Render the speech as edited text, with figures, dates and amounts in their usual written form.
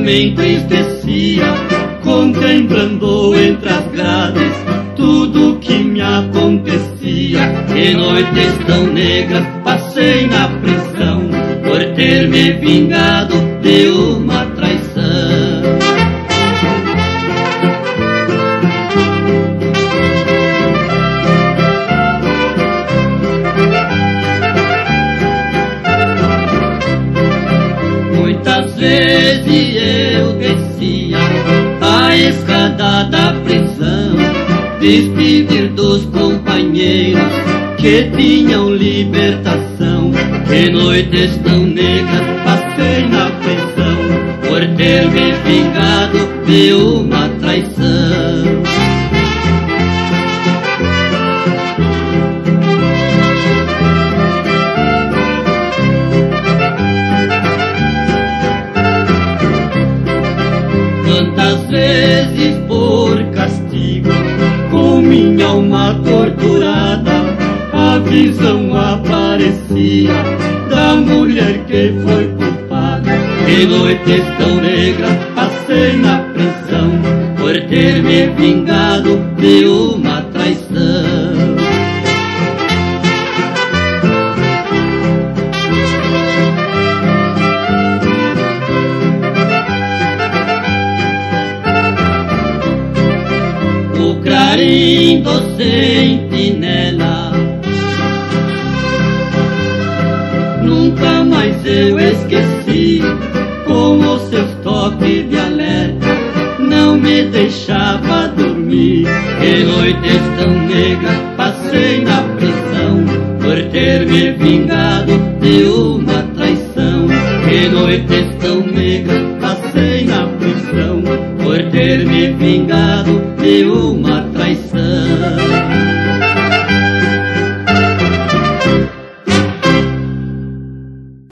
me entristecia, contemplando entre as grades tudo que me acontecia. Que noites tão negras passei na prisão, por ter me vingado de uma traição. Muitas vezes eu descia a escada da prisão, despedir dos companheiros que tinham libertação. Que noites tão negras passei na prisão, por ter me vingado de uma traição. Quantas vezes por castigo, com minha alma torturada, a visão aparecia da mulher que foi culpada. Que noites tão negras passei na prisão, por ter me vingado de uma traição. O clarim do sentinela nunca mais eu esqueci, com os seus toques de alerta não me deixava dormir. Que noites tão negras passei na prisão, por ter me vingado de uma traição. Que noites tão negras passei na prisão, por ter me vingado de uma